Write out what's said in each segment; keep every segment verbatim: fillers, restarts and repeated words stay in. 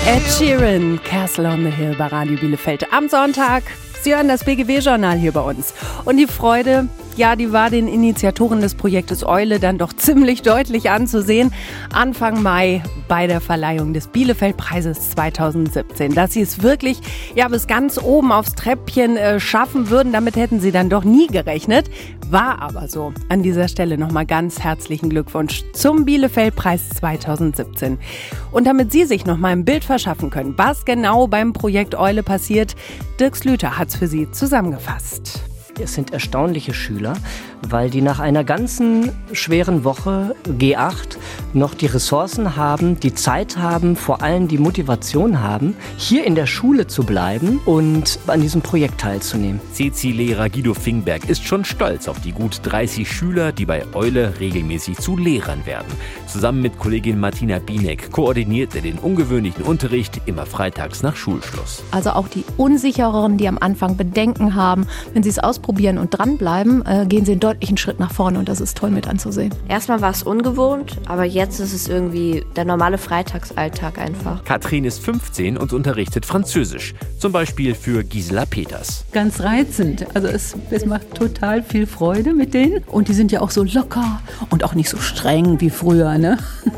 Ed Sheeran, Castle on the Hill bei Radio Bielefeld am Sonntag. Sie hören das B G W-Journal hier bei uns. Und die Freude, ja, die war den Initiatoren des Projektes Eule dann doch ziemlich deutlich anzusehen. Anfang Mai bei der Verleihung des Bielefeld-Preises zweitausendsiebzehn. Dass sie es wirklich ja bis ganz oben aufs Treppchen äh, schaffen würden, damit hätten sie dann doch nie gerechnet. War aber so. An dieser Stelle nochmal ganz herzlichen Glückwunsch zum Bielefeld-Preis zweitausendsiebzehn. Und damit Sie sich nochmal ein Bild verschaffen können, was genau beim Projekt Eule passiert, Dirk Slüter hat's für Sie zusammengefasst. Es sind erstaunliche Schüler, weil die nach einer ganzen schweren Woche G acht noch die Ressourcen haben, die Zeit haben, vor allem die Motivation haben, hier in der Schule zu bleiben und an diesem Projekt teilzunehmen. C C-Lehrer Guido Fingberg ist schon stolz auf die gut dreißig Schüler, die bei Eule regelmäßig zu Lehrern werden. Zusammen mit Kollegin Martina Bienek koordiniert er den ungewöhnlichen Unterricht immer freitags nach Schulschluss. Also auch die Unsichereren, die am Anfang Bedenken haben, wenn sie es ausprobieren und dranbleiben, äh, gehen sie einen deutlichen Schritt nach vorne und das ist toll mit anzusehen. Erstmal war es ungewohnt, aber jetzt ist es irgendwie der normale Freitagsalltag einfach. Katrin ist fünfzehn und unterrichtet Französisch, zum Beispiel für Gisela Peters. Ganz reizend, also es, es macht total viel Freude mit denen und die sind ja auch so locker und auch nicht so streng wie früher, ne?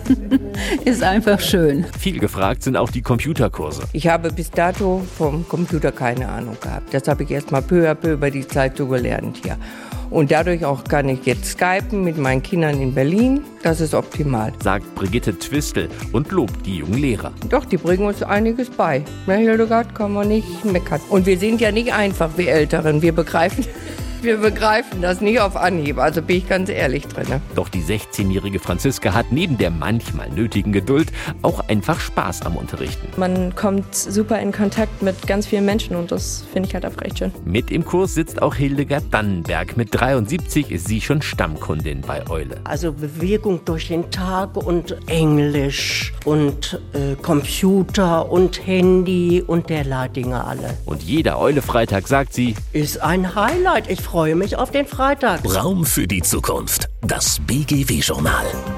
Ist einfach schön. Viel gefragt sind auch die Computerkurse. Ich habe bis dato vom Computer keine Ahnung gehabt. Das habe ich erst mal peu à peu über die Zeit so gelernt hier. Und dadurch auch kann ich jetzt skypen mit meinen Kindern in Berlin. Das ist optimal. Sagt Brigitte Twistel und lobt die jungen Lehrer. Doch, die bringen uns einiges bei. Na, Hildegard, kann man nicht meckern. Und wir sind ja nicht einfach wie Älteren. Wir begreifen... Wir begreifen das nicht auf Anhieb, also bin ich ganz ehrlich drin. Doch die sechzehnjährige Franziska hat neben der manchmal nötigen Geduld auch einfach Spaß am Unterrichten. Man kommt super in Kontakt mit ganz vielen Menschen und das finde ich halt einfach echt schön. Mit im Kurs sitzt auch Hildegard Dannenberg. Mit dreiundsiebzig ist sie schon Stammkundin bei Eule. Also Bewegung durch den Tag und Englisch und äh, Computer und Handy und derlei Dinge alle. Und jeder Eule-Freitag, sagt sie, ist ein Highlight. Ich freue mich auf den Freitag. Raum für die Zukunft. Das B G W-Journal.